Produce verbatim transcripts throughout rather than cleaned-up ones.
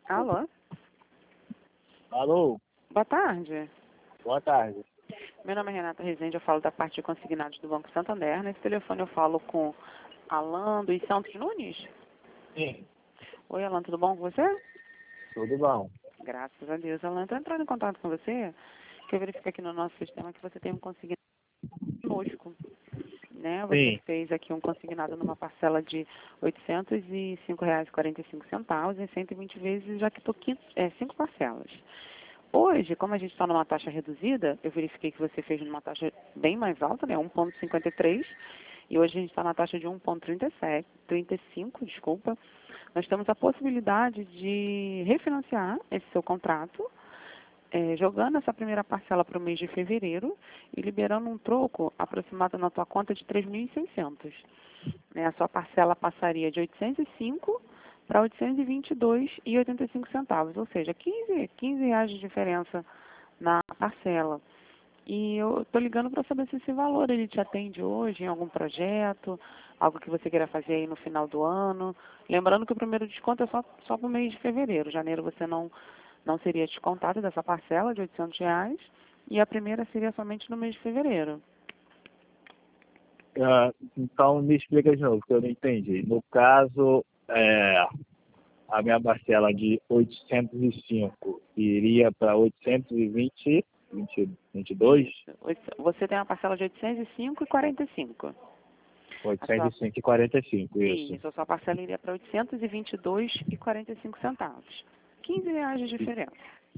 Alô? Alô, Boa tarde. boa tarde. Meu nome é Renata Rezende, eu falo da parte de consignados do Banco Santander. Nesse telefone eu falo com Alan dos Santos Nunes. Sim, Oi, Alan, tudo bom com você? tudo bom. Graças a Deus. Alan, estou entrando em contato com você, que eu verifico aqui no nosso sistema que você tem um consignado conosco. Né? Você Sim, fez aqui um consignado numa parcela de oitocentos e cinco reais e quarenta e cinco centavos em cento e vinte vezes, já quitou é, cinco parcelas. Hoje, como a gente está numa taxa reduzida, eu verifiquei que você fez numa taxa bem mais alta, né, um vírgula cinquenta e três, e hoje a gente está na taxa de um vírgula trinta e sete, trinta e cinco, desculpa. Nós temos a possibilidade de refinanciar esse seu contrato, é, jogando essa primeira parcela para o mês de fevereiro e liberando um troco aproximado na tua conta de três mil e seiscentos. Né? A sua parcela passaria de oitocentos e cinco para oitocentos e vinte e dois reais e oitenta e cinco centavos, ou seja, quinze, quinze reais de diferença na parcela. E eu estou ligando para saber se esse valor ele te atende hoje em algum projeto, algo que você queira fazer aí no final do ano. Lembrando que o primeiro desconto é só, só para o mês de fevereiro. Janeiro você não, não seria descontado dessa parcela de oitocentos reais e a primeira seria somente no mês de fevereiro. ah, então me explica de novo, que eu não entendi. No caso, é, a minha parcela de oitocentos e cinco iria para oitocentos e vinte, vinte, vinte e dois? Isso. Você tem uma parcela de oitocentos e cinco e quarenta e cinco. A sua, oitocentos e cinco e quarenta e cinco, isso. isso, a sua parcela iria para oitocentos e vinte e dois reais e quarenta e cinco centavos. quinze reais de diferença.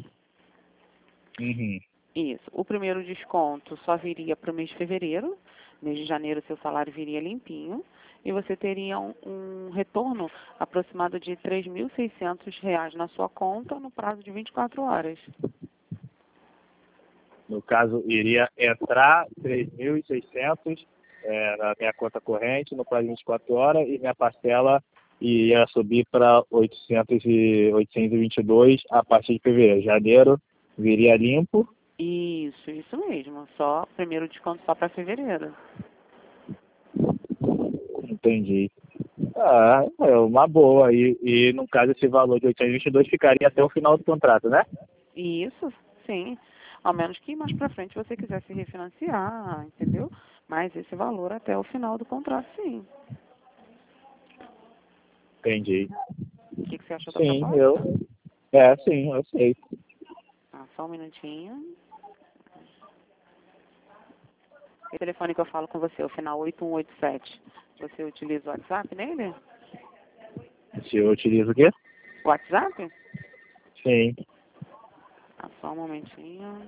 Uhum. Isso. O primeiro desconto só viria para o mês de fevereiro. Mês de janeiro, seu salário viria limpinho. E você teria um, um retorno aproximado de três mil e seiscentos reais na sua conta no prazo de vinte e quatro horas. No caso, iria entrar três mil e seiscentos é, na minha conta corrente no prazo de vinte e quatro horas e minha parcela iria subir para oitocentos e oitocentos e vinte e dois a partir de fevereiro. Janeiro viria limpo. Isso, isso mesmo. Só primeiro desconto só para fevereiro. Entendi. Ah, é uma boa. E, e no caso, esse valor de oitocentos e vinte e dois ficaria até o final do contrato, né? Isso, sim. Ao menos que mais para frente você quisesse refinanciar, entendeu? Mas esse valor até o final do contrato, sim. Entendi. O que, que você achou da Sim, proposta? eu. É, sim, eu sei. Ah, só um minutinho. O telefone que eu falo com você, o final oito um oito sete. Você utiliza o WhatsApp nele? Se eu utilizo o quê? WhatsApp? Sim. Ah, só um momentinho.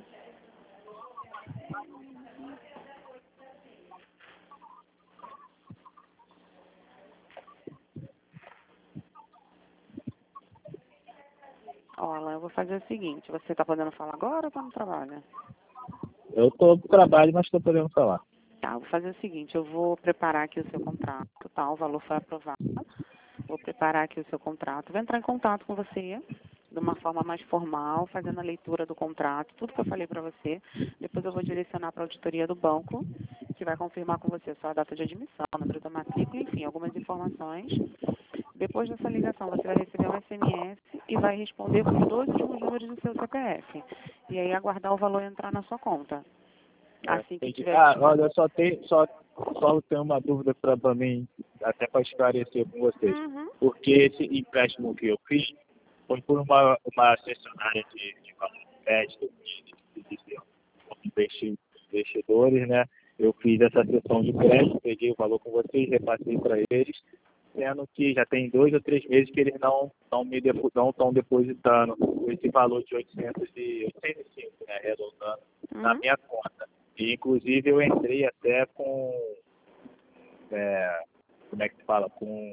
Olha, eu vou fazer o seguinte. Você está podendo falar agora ou está no trabalho? Eu tô no trabalho, mas estou podendo falar. Tá, eu vou fazer o seguinte. Eu vou preparar aqui o seu contrato, tá? O valor foi aprovado. Vou preparar aqui o seu contrato. Vou entrar em contato com você de uma forma mais formal, fazendo a leitura do contrato, tudo que eu falei para você. Depois eu vou direcionar para a auditoria do banco, que vai confirmar com você sua data de admissão, número da matrícula, enfim, algumas informações. Depois dessa ligação, você vai receber um S M S e vai responder com os dois últimos números do seu C P F. E aí aguardar o valor entrar na sua conta. É, Assim que entendi. tiver Ah, disponível. olha, só tem, só, só tenho uma dúvida para mim, até para esclarecer com vocês. Uhum. Porque esse empréstimo que eu fiz foi por uma, uma cessionária de, de valor de crédito, de, de, de, investi- investidores, né? Eu fiz essa sessão de crédito, peguei o valor com vocês, repassei para eles, sendo que já tem dois ou três meses que eles não estão me depo- não estão depositando esse valor de oitocentos e oitenta e cinco, né, arredondando, na Uhum. minha conta. E, inclusive, eu entrei até com, é, como é que se fala, com,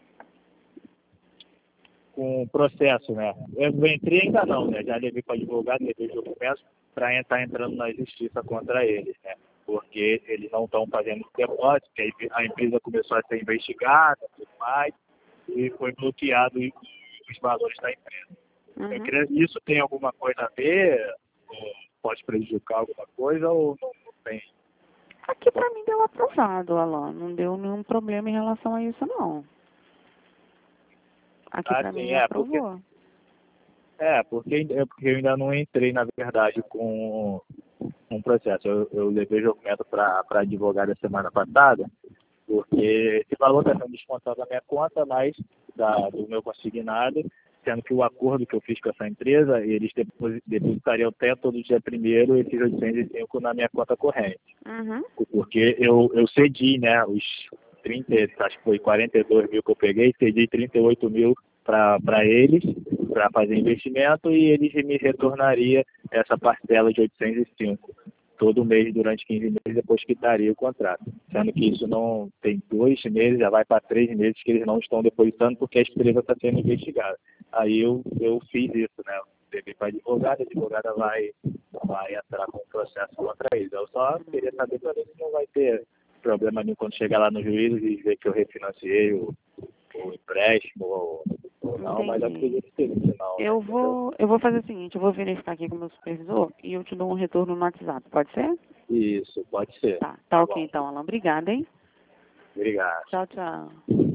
com processo, né? Eu entrei ainda não, né? Já levei para advogado, levei os documentos para estar entrando na justiça contra eles, né? Porque eles não estão fazendo depósito, que a empresa começou a ser investigada e tudo mais, e foi bloqueado os valores da empresa. Eu Uhum. queria, isso tem alguma coisa a ver? Ou pode prejudicar alguma coisa ou não, não tem? Aqui pra mim deu aprovado, Alan. Não deu nenhum problema em relação a isso, não. Aqui pra Assim, mim é, porque aprovou. É, porque, é porque eu ainda não entrei, na verdade, com um processo. Eu, eu levei o documento para a advogada semana passada, porque esse valor está sendo descontado da minha conta, mas da, do meu consignado, sendo que o acordo que eu fiz com essa empresa, eles depois- depositariam até todo dia primeiro esses oitocentos e cinco na minha conta corrente. Uhum. Porque eu, eu cedi, né, os trinta, acho que foi quarenta e dois mil que eu peguei, cedi trinta e oito mil para eles, para fazer investimento, e eles me retornaria essa parcela de oitocentos e cinco todo mês durante quinze meses, depois quitaria o contrato. Sendo que isso não tem dois meses, já vai para três meses que eles não estão depositando porque a empresa está sendo investigada. Aí eu, eu fiz isso, né? Levei para a advogada, a advogada vai, vai entrar com um processo contra eles. Eu só queria saber também se não vai ter problema nenhum quando chegar lá no juízo e ver que eu refinanciei o, o empréstimo ou, ou não, mas eu Entendi. acredito que no final, né? Eu vou, eu vou fazer o seguinte, eu vou verificar aqui com o meu supervisor e eu te dou um retorno no WhatsApp, pode ser? Isso, pode ser. Tá, tá Tá ok bom. então, Alan. Obrigada, hein? Obrigado. Tchau, tchau.